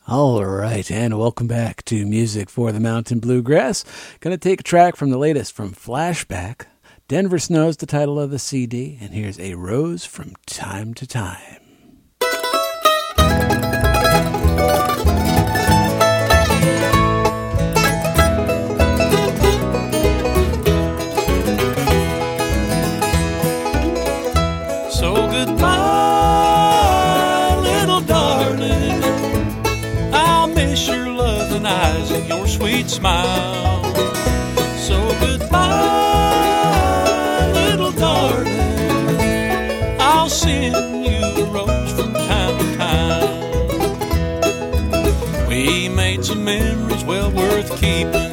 All right, and welcome back to Music for the Mountain Bluegrass. Going to take a track from the latest from Flashback. Denver Snow's the title of the CD, and here's A Rose from Time to Time. So goodbye, little darling. I'll miss your loving eyes and your sweet smile. So goodbye, little darling. I'll send you a rose from time to time. We made some memories well worth keeping.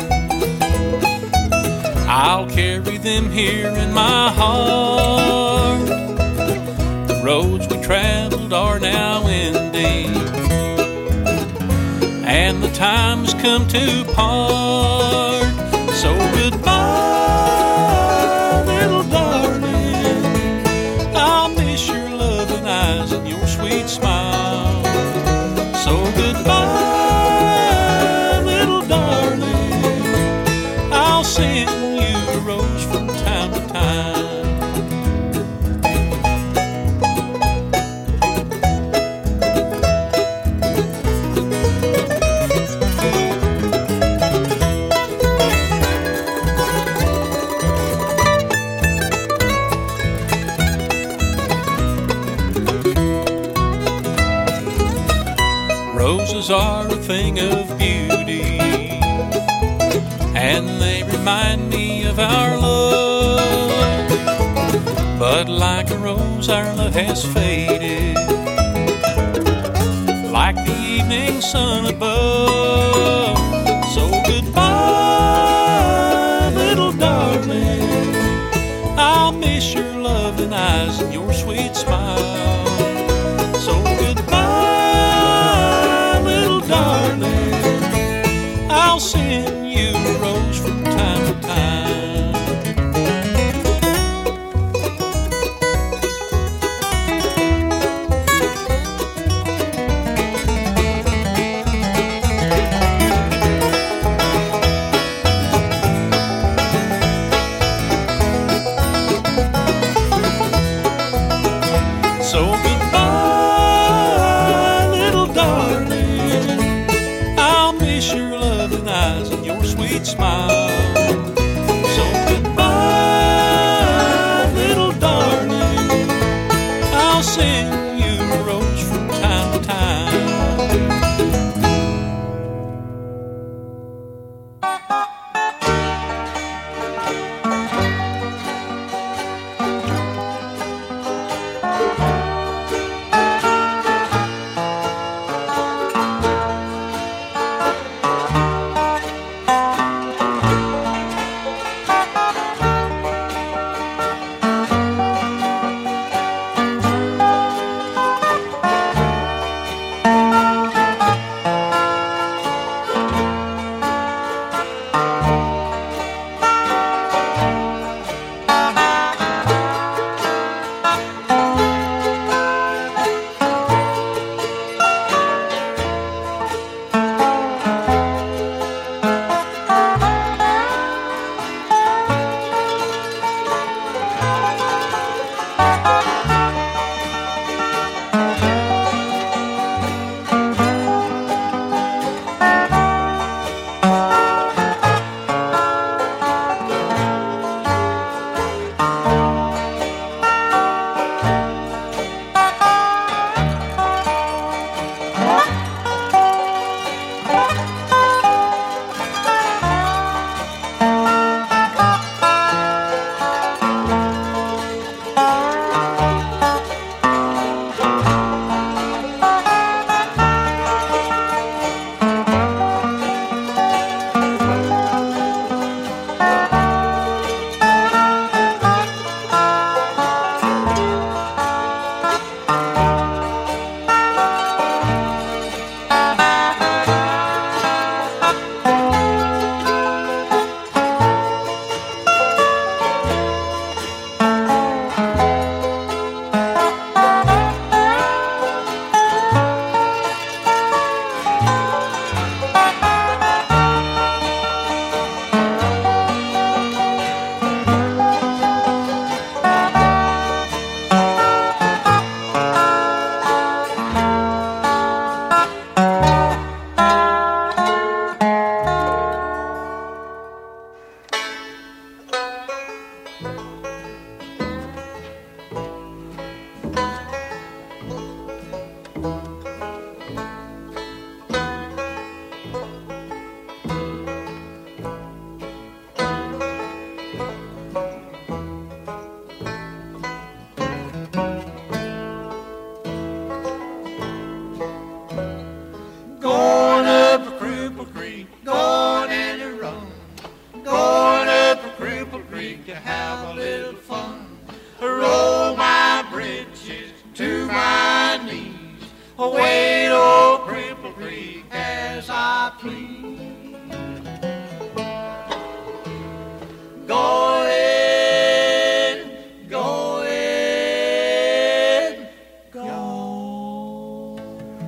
I'll carry them here in my heart. The roads we traveled are now ending, and the time has come to part. So goodbye, little darling. I'll miss your loving eyes and your sweet smile. So goodbye, little darling. I'll send you a rose from time to time. Roses are a thing of beauty, and they remind me of our love. But like a rose, our love has faded, like the evening sun above. So goodbye, little darling. I'll miss your loving eyes and your sweet smile. So goodbye, little darling. I'll send you a rose from time to time. So goodbye, little darling. I'll miss your loving eyes and your sweet smile. So goodbye, little darling. I'll send you a rose from time to time. I please. Go ahead, go ahead, go.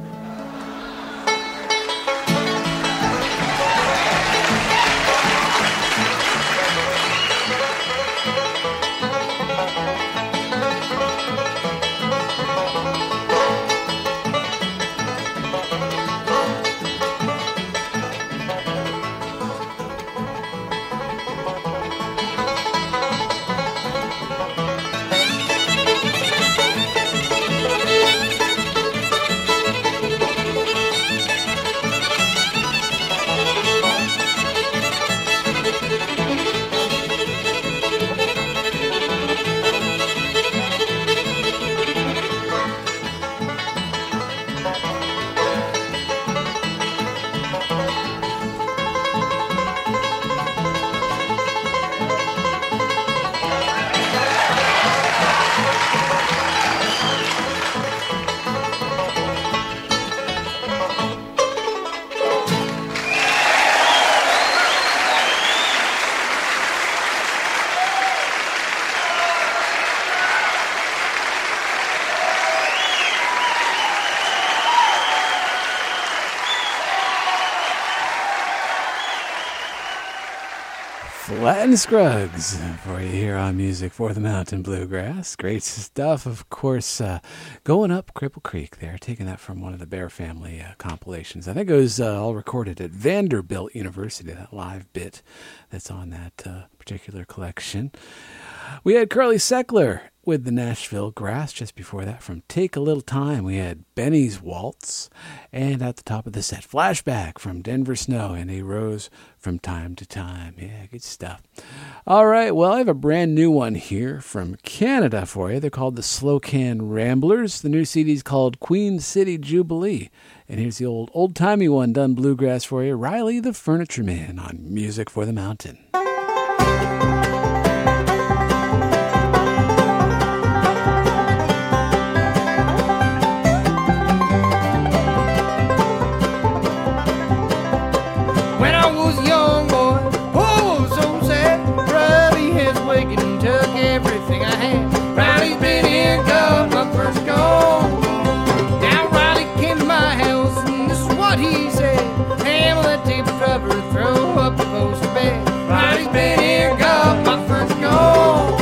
Latin Scruggs for you here on Music for the Mountain Bluegrass. Great stuff, of course. Going Up Cripple Creek there, taking that from one of the Bear Family compilations. I think it was all recorded at Vanderbilt University, that live bit that's on that particular collection. We had Curly Seckler with the Nashville Grass. Just before that, from Take a Little Time, we had Benny's Waltz. And at the top of the set, Flashback from Denver Snow and A Rose from Time to Time. Yeah, good stuff. All right, well, I have a brand new one here from Canada for you. They're called the Slow Can Ramblers. The new CD is called Queen City Jubilee. And here's the old-timey one done bluegrass for you, Riley the Furniture Man on Music for the Mountain. Throw up the poster bed. Riley's been here, got my first goal.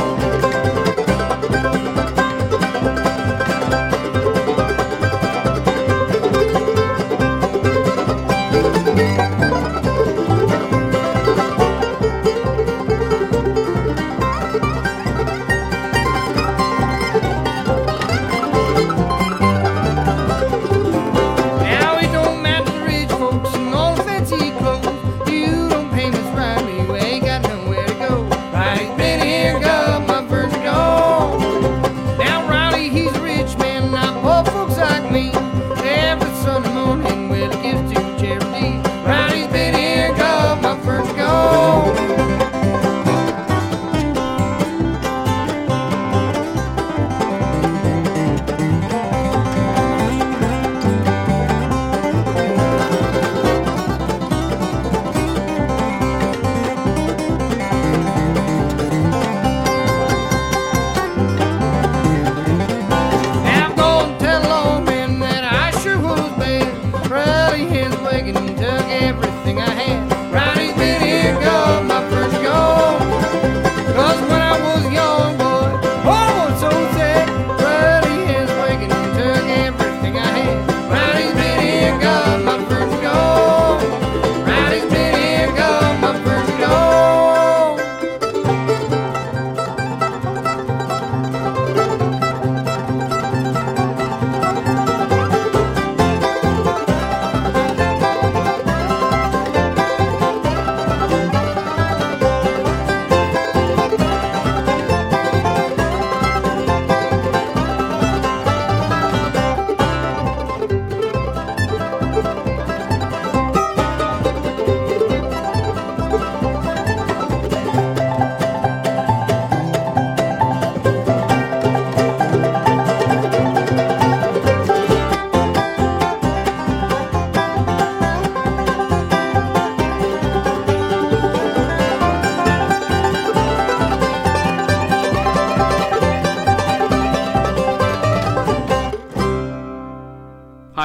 Now it don't matter the rich folks and all the fancy clothes. You don't pay Miss Riley, we ain't got nowhere to go. Riley's been here, got my first goal. Now Riley, he's a rich man, not poor folks like me. Every Sunday morning, well, he gives to charity. Riley's been here, got my first goal. Now go and tell old man that I sure was bad. Riley has wagged and took everything I had. Riley's been here, got my first goal. 'Cause when I was a young boy, oh, I was so sad. Riley has wagged and took everything I had. Riley's been here, got my first goal. Riley's been here, got my first goal.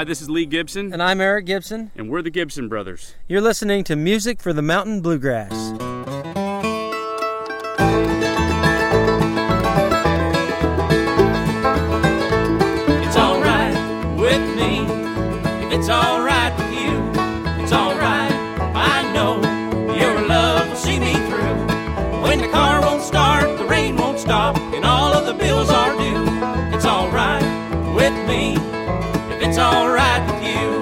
this is Lee Gibson. And I'm Eric Gibson. And we're the Gibson Brothers. You're listening to Music for the Mountain Bluegrass. It's alright with me, if it's alright with you. It's alright, I know your love will see me through. When the car won't start, the rain won't stop, and all of the bills are due. It's alright with me, if it's alright with you.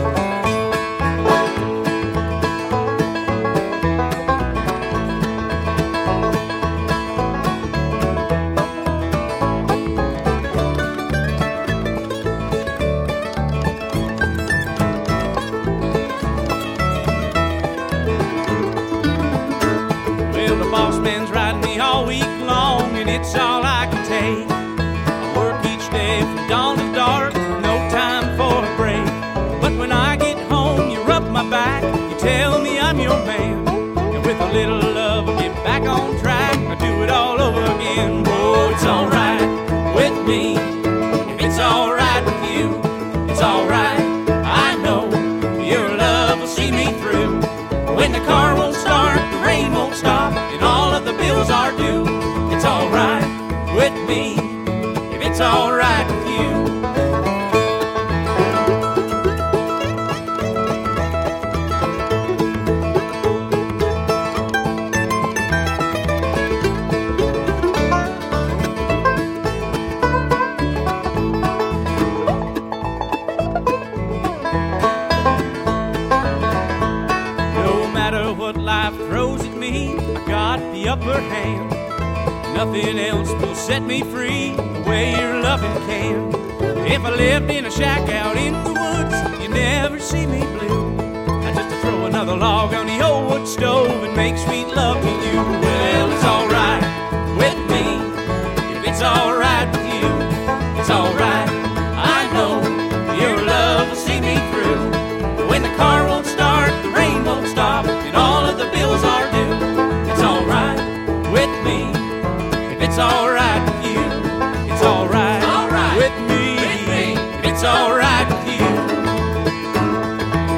Well, the boss man's riding me all week long, and it's all I can take. I work each day from dawn to dark, no time for a break. But when I get home, you rub my back, you tell me I'm your man. And with a little love, I get back on track, I do it all over again. Oh, it's alright with me, if it's alright with you. It's alright, I know your love will see me through. When the car won't start, the rain won't stop, and all of the bills are due. It's alright with me, if it's alright with you. No matter what life throws at me, I got the upper hand. Nothing else will set me free the way your loving can. If I lived in a shack out in the woods, you never see me blue. I just throw another log on the old wood stove and make sweet love to you. Well, it's alright with me, if it's alright with you. It's alright, I know your love will see me through. When the car won't start, the rain won't stop, and all of the bills are due. It's alright with me, if it's alright with you. It's alright with me, if it's alright with you.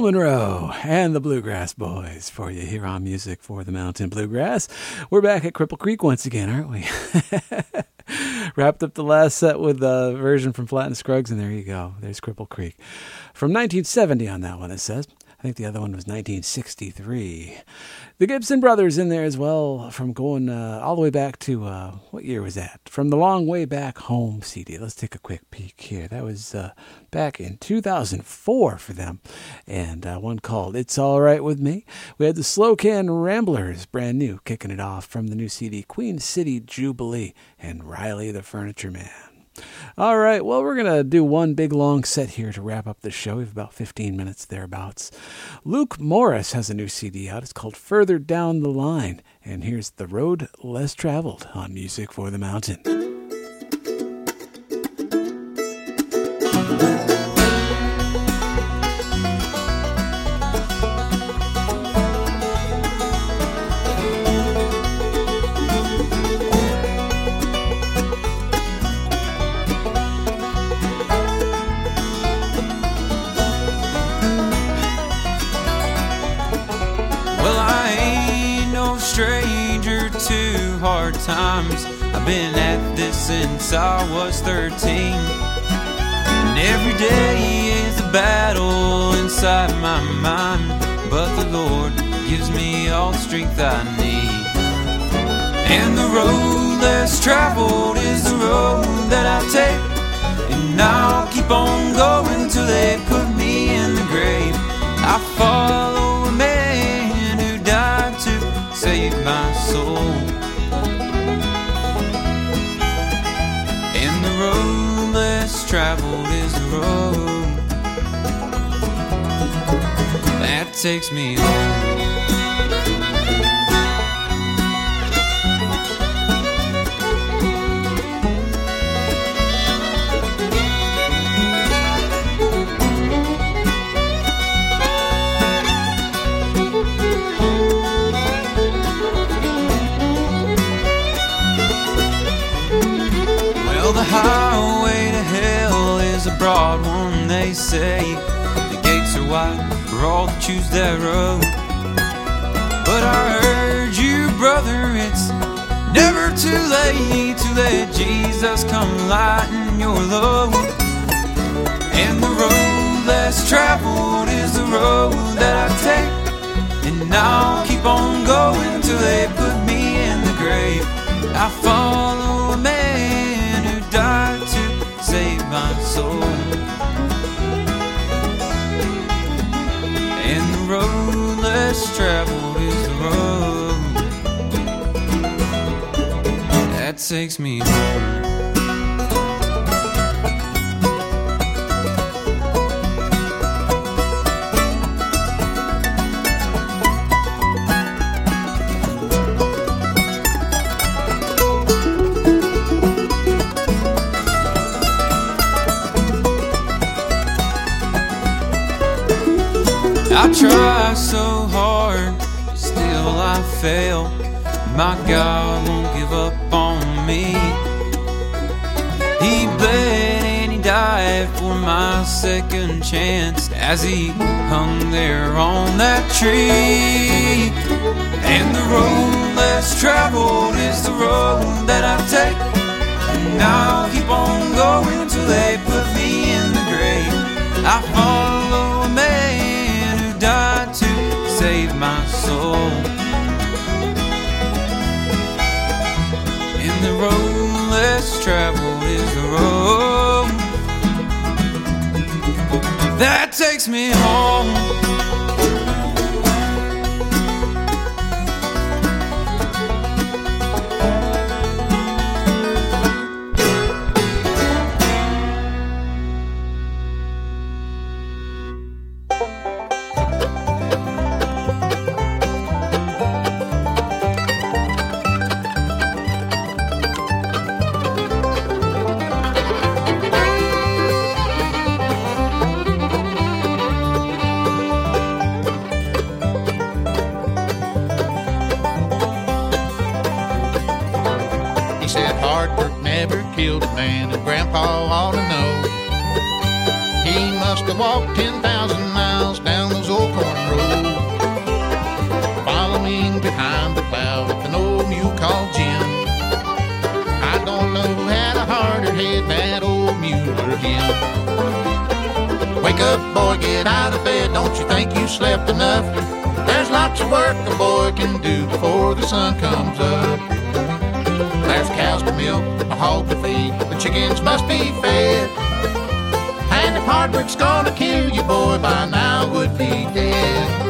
Monroe and the Bluegrass Boys for you here on Music for the Mountain Bluegrass. We're back at Cripple Creek once again, aren't we? Wrapped up the last set with a version from Flatt and Scruggs, and there you go. There's Cripple Creek. From 1970 on that one, it says. I think the other one was 1963. The Gibson Brothers in there as well, from going all the way back to, what year was that? From the Long Way Back Home CD. Let's take a quick peek here. That was back in 2004 for them. And one called It's All Right With Me. We had the Slow Can Ramblers, brand new, kicking it off from the new CD, Queen City Jubilee, and Riley the Furniture Man. All right, well, we're going to do one big long set here to wrap up the show. We have about 15 minutes thereabouts. Luke Morris has a new CD out. It's called Further Down the Line. And here's The Road Less Traveled on Music for the Mountain. Hard times. I've been at this since I was 13, and every day is a battle inside my mind, but the Lord gives me all the strength I need. And the road less traveled is the road that I take, and I'll keep on going till they put me in the grave. I follow a man who died to save my soul. And the road less traveled is the road that takes me home. The highway to hell is a broad one, they say. The gates are wide for all that choose that road. But I urge you, brother, it's never too late to let Jesus come lighten your load. And the road less traveled is the road that I take, and I'll keep on going till they put me in the grave. I follow a man who died to save my soul. And the road less traveled is the road that takes me home. I try so hard, still I fail. My God won't give up on me. He bled and he died for my second chance as he hung there on that tree. And the road less traveled is the road that I take, and I'll keep on going till they put me in the grave. I follow a man who died to save my soul. And the road less traveled is the road that takes me home. Killed a man, and Grandpa ought to know. He must have walked 10,000 miles down those old corn row. Following behind the plow with an old mule called Jim. I don't know who had a harder head, that old mule or him. Wake up, boy, get out of bed, don't you think you slept enough? There's lots of work a boy can do before the sun comes up. There's cows to milk, a hog to feed, the chickens must be fed. And if hard work's gonna kill you, boy, by now would be dead.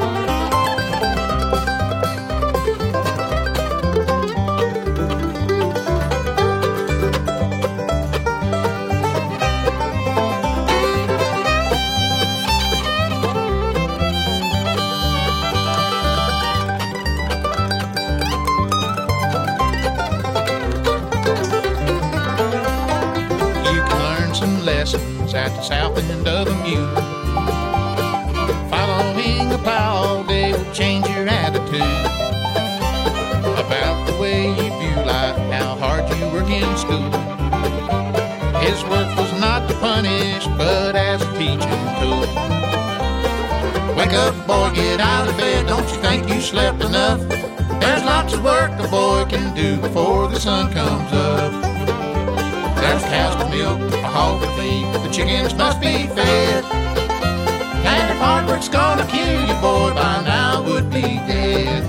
At the south end of the mule. Following a plow all day will change your attitude about the way you view life, how hard you work in school. His work was not to punish, but as a teaching tool. Wake up, boy, get out of bed, don't you think you slept enough? There's lots of work a boy can do before the sun comes up. There's cows to milk, a hog to feed, the chickens must be fed. And if hard work's gonna kill you, boy, by now would be dead.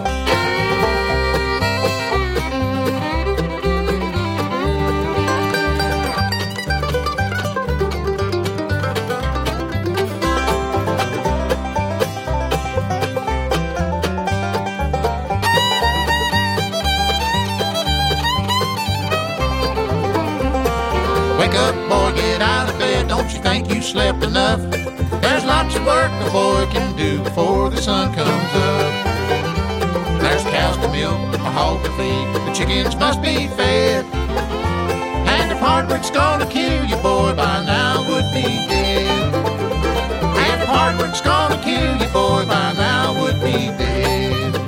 Wake up, boy, get out of bed, don't you think you slept enough? There's lots of work a boy can do before the sun comes up. There's cows to milk, a hog to feed, the chickens must be fed. And if hard work's gonna kill you, boy, by now would be dead. And if hard work's gonna kill you, boy, by now would be dead.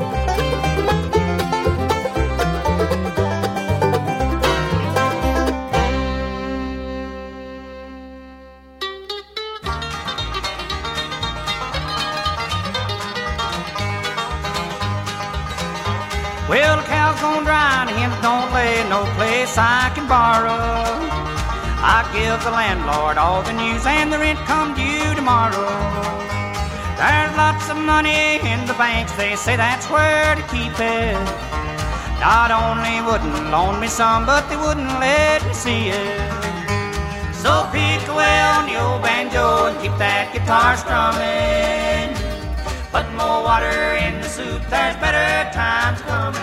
Well, the cow's gone dry and the hens don't lay, no place I can borrow. I give the landlord all the news and the rent come due tomorrow. There's lots of money in the banks, they say that's where to keep it. Not only wouldn't loan me some, but they wouldn't let me see it. So pick away on the old banjo and keep that guitar strumming. Put more water in the soup, there's better times coming.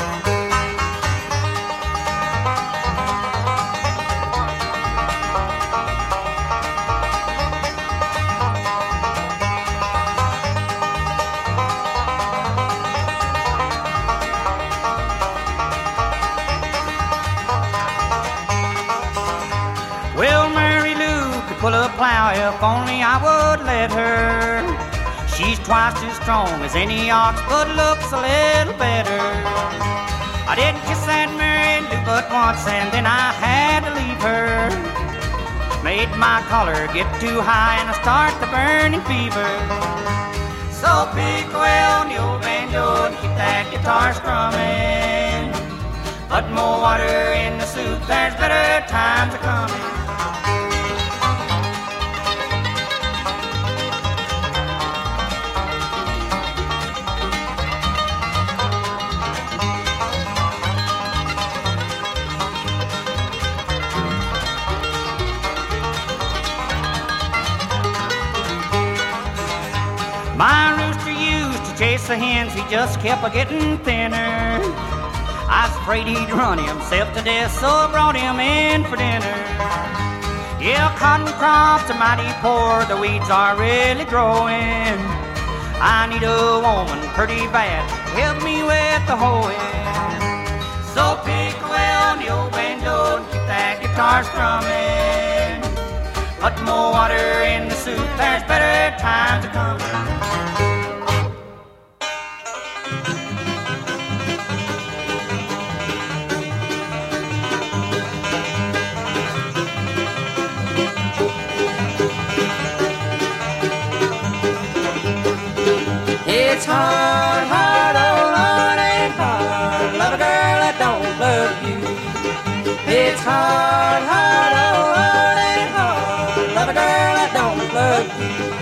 Well, Mary Lou could pull a plow if only I would let her. She's twice as strong as any ox, but looks a little better. I didn't kiss that Mary Lou but once, and then I had to leave her. Made my collar get too high, and I start the burning fever. So pick away on the old banjo and keep that guitar strumming. Put more water in the soup, there's better times a coming. My rooster used to chase the hens, he just kept a-getting thinner. I was afraid he'd run himself to death, so I brought him in for dinner. Yeah, cotton crops are mighty poor, the weeds are really growing. I need a woman pretty bad to help me with the hoeing. So pick away on the old banjo and keep that guitar strumming. Put more water in the soup, there's better times a coming. It's hard, hard, oh Lord, ain't hard. Love a girl that don't love you. It's hard, hard, oh Lord, ain't hard. Love a girl that don't love you.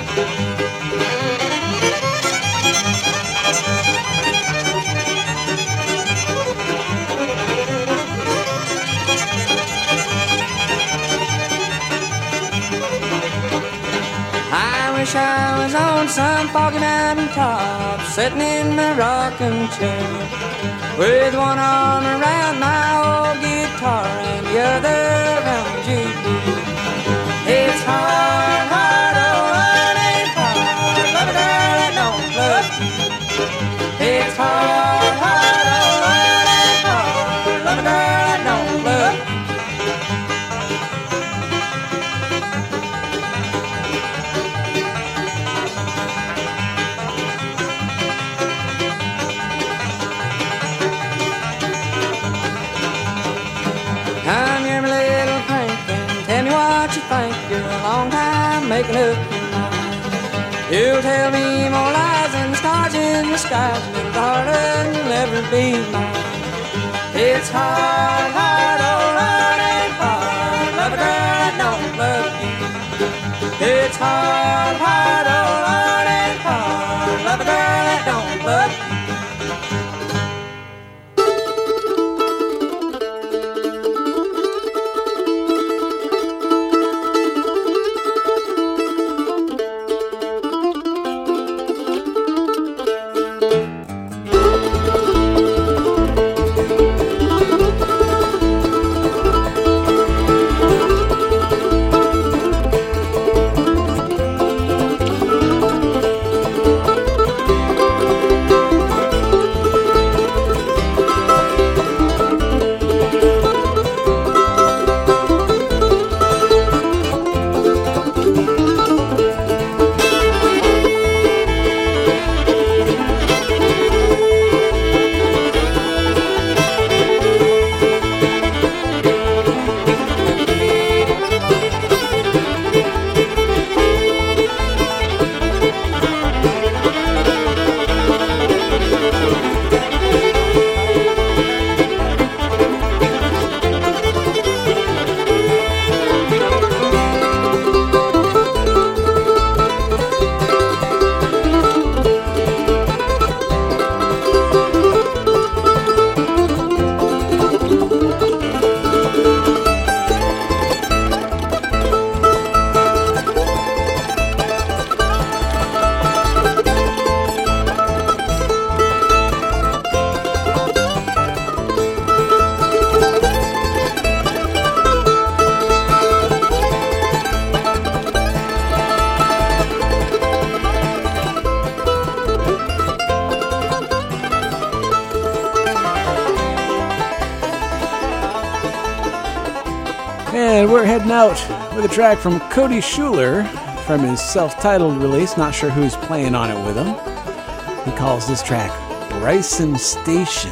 I wish I was on some foggy mountain top, sitting in my rocking chair, with one arm around my old guitar and the other around you. It's hard, hard, oh Lord, ain't hard. Love a girl that don't love you. It's hard, hard, oh Lord, ain't hard. Love a girl that don't love you. Come here, my little crankin', tell me what you think. You're a long time making up your mind. You'll tell me more lies than the stars in the sky. Little darling, you'll never be mine. It's hard, hard, oh Lord, ain't hard. Love a girl that don't love you. It's hard, hard, oh Lord, ain't hard. Love a girl that don't love you. And we're heading out with a track from Cody Schuler from his self-titled release. Not sure who's playing on it with him. He calls this track Bryson Station.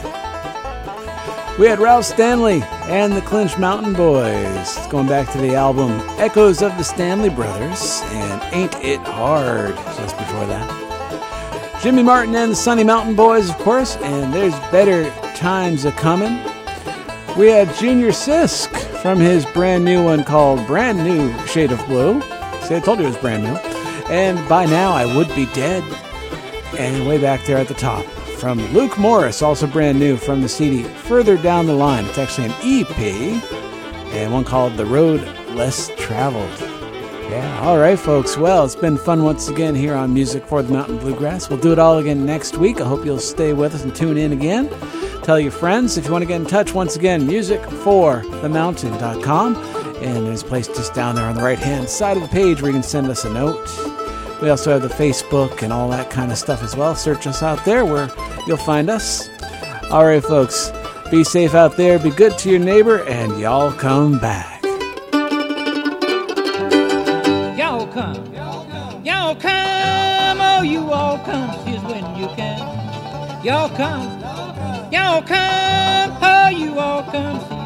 We had Ralph Stanley and the Clinch Mountain Boys, going back to the album Echoes of the Stanley Brothers and Ain't It Hard just before that. Jimmy Martin and the Sunny Mountain Boys, of course, and There's Better Times A-Comin'. We had Junior Sisk from his brand new one called Brand New Shade of Blue. See, I told you it was brand new. And By Now I Would Be Dead. And way back there at the top, from Luke Morris, also brand new from the CD Further Down the Line. It's actually an EP, and one called The Road Less Traveled. Yeah, all right, folks. Well, it's been fun once again here on Music for the Mountain Bluegrass. We'll do it all again next week. I hope you'll stay with us and tune in again. Tell your friends. If you want to get in touch, once again, musicforthemountain.com. And there's a place just down there on the right-hand side of the page where you can send us a note. We also have the Facebook and all that kind of stuff as well. Search us out there where you'll find us. All right, folks. Be safe out there. Be good to your neighbor. And y'all come back. Y'all come. Y'all come. Oh, you all come. Here's when you can. Y'all come. Y'all come. Oh, you all come.